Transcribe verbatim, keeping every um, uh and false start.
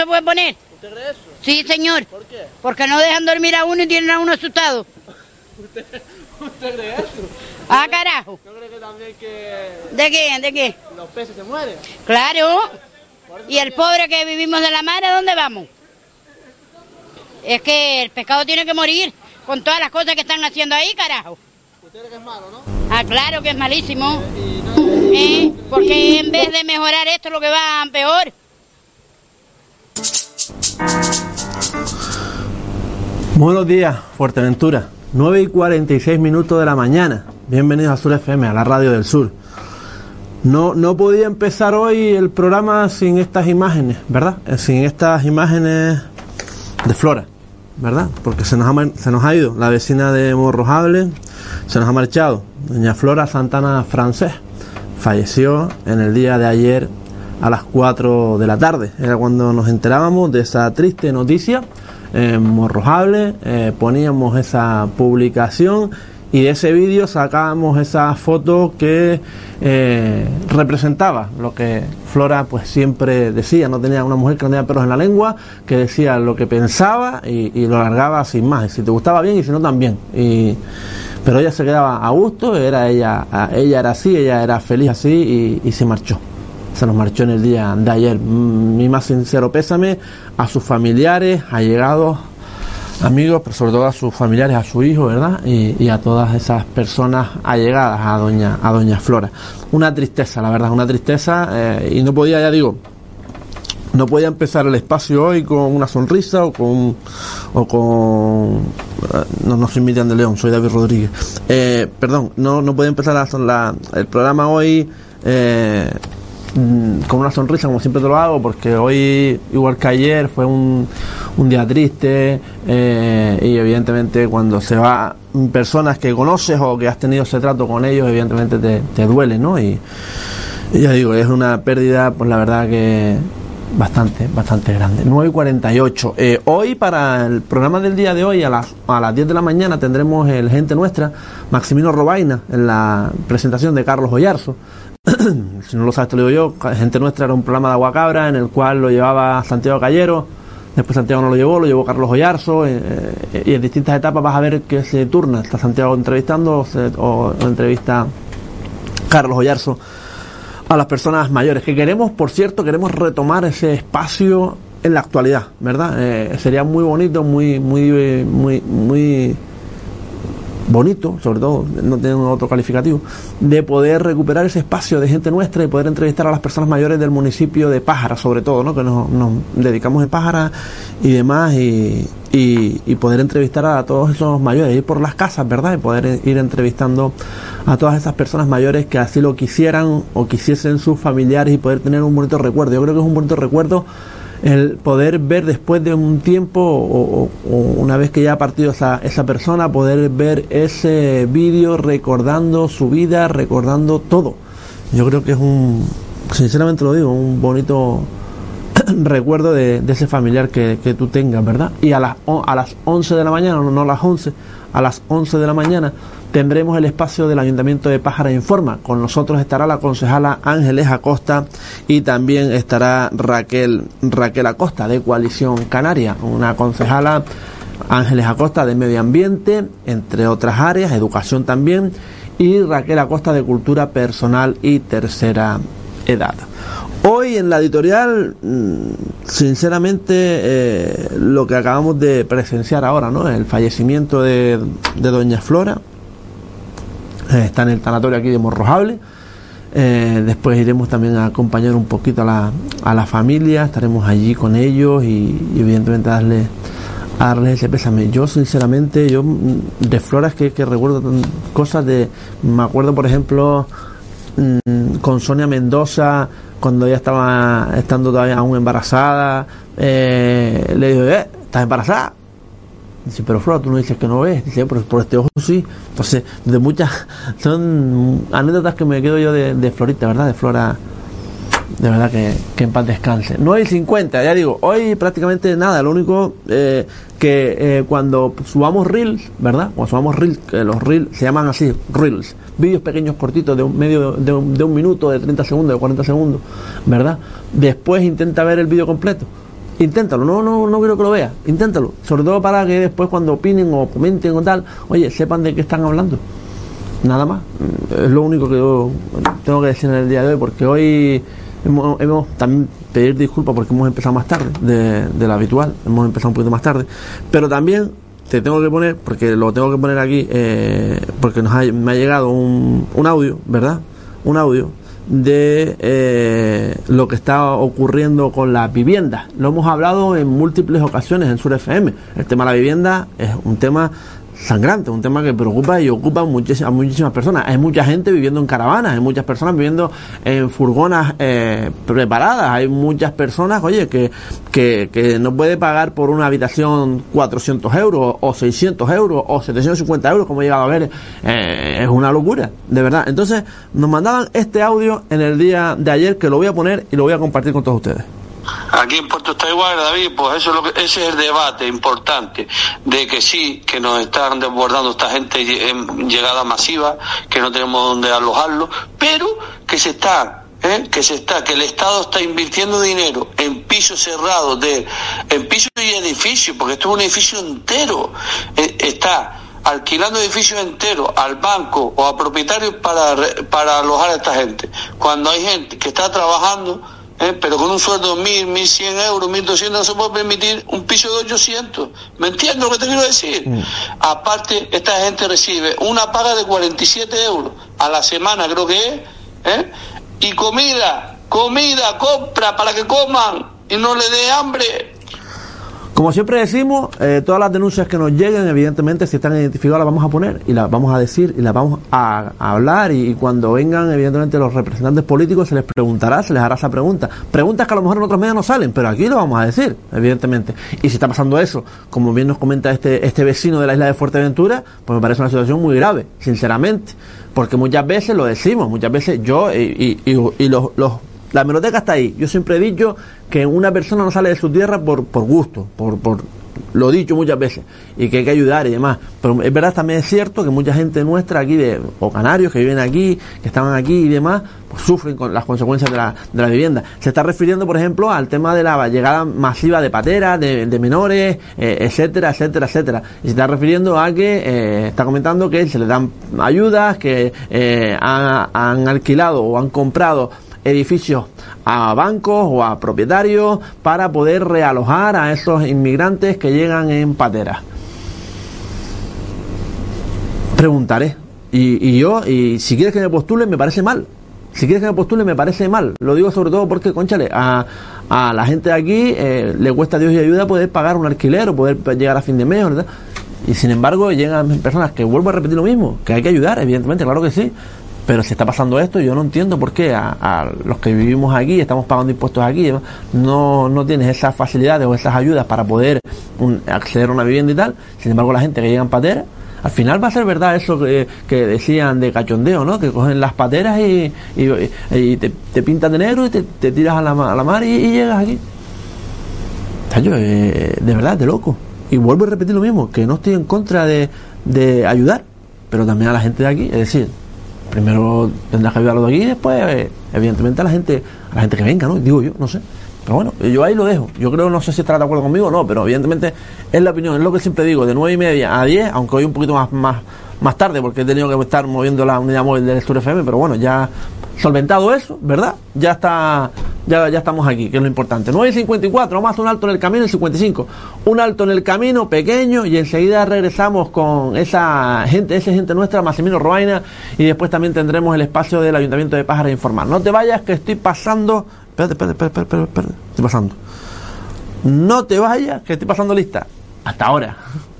se puede poner. ¿Usted cree eso? Sí, señor. ¿Por qué? Porque no dejan dormir a uno y tienen a uno asustado. ¿Usted, ¿Usted cree eso? Ah, carajo. ¿No cree que también que ¿De qué? ¿De qué? los peces se mueren? Claro. Y el pobre que vivimos de la mar, ¿a dónde vamos? Es que el pescado tiene que morir con todas las cosas que están haciendo ahí, carajo. ¿Usted cree que es malo, no? Ah, claro que es malísimo. Y no, ¿Eh? Porque en vez de mejorar esto, lo que va peor. Buenos días, Fuerteventura. nueve y cuarenta y seis minutos de la mañana. Bienvenidos a Sur F M, a la radio del sur. No, no podía empezar hoy el programa sin estas imágenes, ¿verdad? Sin estas imágenes de Flora, ¿verdad? Porque se nos ha, se nos ha ido la vecina de Morrojable, se nos ha marchado. Doña Flora Santana Francés falleció en el día de ayer a las cuatro de la tarde. Era cuando nos enterábamos de esa triste noticia. En Morrojable eh, poníamos esa publicación y de ese vídeo sacábamos esa foto que eh, representaba lo que Flora pues siempre decía. No tenía una mujer que no tenía pelos en la lengua, que decía lo que pensaba y, y lo largaba sin más, y si te gustaba bien y si no también. Y pero ella se quedaba a gusto, era ella ella era así, ella era feliz así y, y se marchó. Se nos marchó en el día de ayer. Mi más sincero pésame a sus familiares, allegados, amigos, pero sobre todo a sus familiares, a su hijo, ¿verdad? Y, y a todas esas personas allegadas a doña a doña Flora. Una tristeza, la verdad, una tristeza. Eh, y no podía, ya digo, no podía empezar el espacio hoy con una sonrisa o con... o con no, no soy Miriam de León, soy David Rodríguez. Eh, perdón, no, no podía empezar la, la, el programa hoy... Eh, con una sonrisa, como siempre te lo hago, porque hoy, igual que ayer, fue un, un día triste, eh, y evidentemente cuando se va personas que conoces o que has tenido ese trato con ellos, evidentemente te, te duele, ¿no? Y, y ya digo, es una pérdida, pues la verdad que bastante, bastante grande. nueve y cuarenta y ocho. Eh, hoy, para el programa del día de hoy, a las, a las diez de la mañana, tendremos el Gente Nuestra, Maximino Robaina, en la presentación de Carlos Ollarzo. Si no lo sabes te lo digo yo. Gente Nuestra era un programa de Aguacabra en el cual lo llevaba Santiago Callero, después Santiago no lo llevó, lo llevó Carlos Ollarzo, eh, eh, y en distintas etapas vas a ver que se turna, está Santiago entrevistando o, se, o, o entrevista Carlos Ollarzo a las personas mayores, que queremos, por cierto, queremos retomar ese espacio en la actualidad, ¿verdad? Eh, sería muy bonito, muy muy muy muy bonito, sobre todo, no tengo otro calificativo, de poder recuperar ese espacio de Gente Nuestra y poder entrevistar a las personas mayores del municipio de Pájara, sobre todo, ¿no? Que nos, nos dedicamos en Pájara y demás, y, y, y poder entrevistar a todos esos mayores, ir por las casas, ¿verdad? Y poder ir entrevistando a todas esas personas mayores que así lo quisieran o quisiesen sus familiares y poder tener un bonito recuerdo. Yo creo que es un bonito recuerdo el poder ver después de un tiempo o, o, o una vez que ya ha partido esa, esa persona, poder ver ese vídeo recordando su vida, recordando todo. Yo creo que es un, sinceramente lo digo, un bonito recuerdo de, de ese familiar que, que tú tengas, ¿verdad? Y a las, a las once de la mañana, no, no a las once, a las once de la mañana tendremos el espacio del Ayuntamiento de Pájara Informa. Con nosotros estará la concejala Ángeles Acosta y también estará Raquel Raquel Acosta de Coalición Canaria, una concejala Ángeles Acosta de Medio Ambiente, entre otras áreas, educación también, y Raquel Acosta de Cultura Personal y Tercera Edad. Hoy en la editorial, sinceramente, eh, lo que acabamos de presenciar ahora, ¿no? El fallecimiento de, de doña Flora. Eh, está en el tanatorio aquí de Morrojable. Eh, después iremos también a acompañar un poquito a la, a la familia, estaremos allí con ellos y, y evidentemente a darle, a darles ese pésame. Yo sinceramente, yo de Flora es que, que recuerdo cosas de, me acuerdo por ejemplo mmm, con Sonia Mendoza, cuando ella estaba estando todavía aún embarazada, eh, le digo, eh, ¿estás embarazada? Dice, pero Flora, tú no dices que no ves. Dice, pero por este ojo sí. Entonces, de muchas, son anécdotas que me quedo yo de, de Florita, ¿verdad? De Flora, de verdad que, que en paz descanse. nueve y cincuenta, ya digo, hoy prácticamente nada, lo único eh, que eh, cuando subamos reels, ¿verdad? Cuando subamos reels, que los reels se llaman así, reels, vídeos pequeños cortitos de un medio de un, de un minuto, de treinta segundos, de cuarenta segundos, ¿verdad? Después intenta ver el vídeo completo. inténtalo, no, no, no quiero que lo veas, inténtalo, sobre todo para que después cuando opinen o comenten o tal, oye, sepan de qué están hablando. Nada más, es lo único que yo tengo que decir en el día de hoy, porque hoy hemos, hemos también pedir disculpas porque hemos empezado más tarde de, de lo habitual, hemos empezado un poquito más tarde, pero también te tengo que poner, porque lo tengo que poner aquí, eh, porque nos ha, me ha llegado un, un audio, ¿verdad? Un audio de eh, lo que está ocurriendo con las viviendas. Lo hemos hablado en múltiples ocasiones en Sur F M. El tema de la vivienda es un tema sangrante, un tema que preocupa y ocupa muchísimas, a muchísimas personas. Hay mucha gente viviendo en caravanas, hay muchas personas viviendo en furgonas eh, preparadas, hay muchas personas, oye, que, que, que no puede pagar por una habitación cuatrocientos euros o seiscientos euros o setecientos cincuenta euros, como he llegado a ver, eh, es una locura, de verdad. Entonces, nos mandaban este audio en el día de ayer, que lo voy a poner y lo voy a compartir con todos ustedes. Aquí en Puerto está igual, David, pues eso es lo que, ese es el debate importante, de que sí, que nos están desbordando esta gente en llegada masiva, que no tenemos donde alojarlo, pero que se está, ¿eh? que se está, que el Estado está invirtiendo dinero en pisos cerrados, de, en pisos y edificios, porque esto es un edificio entero, eh, está alquilando edificios enteros al banco o a propietarios para, para alojar a esta gente, cuando hay gente que está trabajando, Eh, pero con un sueldo de mil, mil cien euros, mil doscientos, no se puede permitir un piso de ochocientos. ¿Me entiendes lo que te quiero decir? Mm. Aparte, esta gente recibe una paga de cuarenta y siete euros a la semana, creo que es, ¿eh? Y comida, comida, compra para que coman y no le dé hambre. Como siempre decimos, eh, todas las denuncias que nos lleguen, evidentemente, si están identificadas, las vamos a poner y las vamos a decir y las vamos a, a hablar, y, y cuando vengan, evidentemente, los representantes políticos, se les preguntará, se les hará esa pregunta. Preguntas que a lo mejor en otros medios no salen, pero aquí lo vamos a decir, evidentemente. Y si está pasando eso, como bien nos comenta este, este vecino de la isla de Fuerteventura, pues me parece una situación muy grave, sinceramente, porque muchas veces lo decimos, muchas veces yo y, y, y, y los... los la hemeroteca está ahí. Yo siempre he dicho que una persona no sale de su tierra por, por gusto, por, por lo he dicho muchas veces, y que hay que ayudar y demás. Pero es verdad, también es cierto que mucha gente nuestra aquí, de, o canarios que viven aquí, que estaban aquí y demás, pues sufren con las consecuencias de la, de la vivienda. Se está refiriendo, por ejemplo, al tema de la llegada masiva de pateras, de, de menores, eh, etcétera, etcétera, etcétera. Y se está refiriendo a que, eh, está comentando que se les dan ayudas, que eh, han, han alquilado o han comprado edificios a bancos o a propietarios para poder realojar a esos inmigrantes que llegan en pateras. Preguntaré, y, y yo, y si quieres que me postule, me parece mal. Si quieres que me postule, me parece mal. Lo digo sobre todo porque, cónchale, a, a la gente de aquí eh, le cuesta Dios y ayuda poder pagar un alquiler o poder llegar a fin de mes, ¿verdad? Y sin embargo llegan personas que, vuelvo a repetir lo mismo, que hay que ayudar, evidentemente, claro que sí. Pero si está pasando esto, yo no entiendo por qué a, a los que vivimos aquí, estamos pagando impuestos aquí, no, no tienes esas facilidades o esas ayudas para poder un, acceder a una vivienda y tal. Sin embargo, la gente que llega en patera, al final va a ser verdad eso que, que decían de cachondeo, ¿no? Que cogen las pateras y, y, y te, te pintan de negro y te, te tiras a la, a la mar y, y llegas aquí. Tacho, eh, de verdad, de loco. Y vuelvo a repetir lo mismo, que no estoy en contra de, de ayudar, pero también a la gente de aquí, es decir, primero tendrás que ayudarlo de aquí y después, eh, evidentemente, a la gente a la gente que venga, ¿no? Digo yo, no sé. Pero bueno, yo ahí lo dejo. Yo creo, no sé si estará de acuerdo conmigo o no, pero evidentemente es la opinión, es lo que siempre digo, de nueve y media a diez, aunque hoy un poquito más más más tarde, porque he tenido que estar moviendo la unidad móvil del Sur F M, pero bueno, ya solventado eso, ¿verdad? Ya está, ya, ya estamos aquí, que es lo importante. nueve y cincuenta y cuatro, vamos a hacer un alto en el camino, el cincuenta y cinco. Un alto en el camino pequeño y enseguida regresamos con esa gente, esa gente nuestra, Massimino Robaina, y después también tendremos el espacio del Ayuntamiento de Pájara a informar. No te vayas, que estoy pasando... Espérate, espérate, espérate, espérate, espérate, estoy pasando. No te vayas, que estoy pasando lista. Hasta ahora.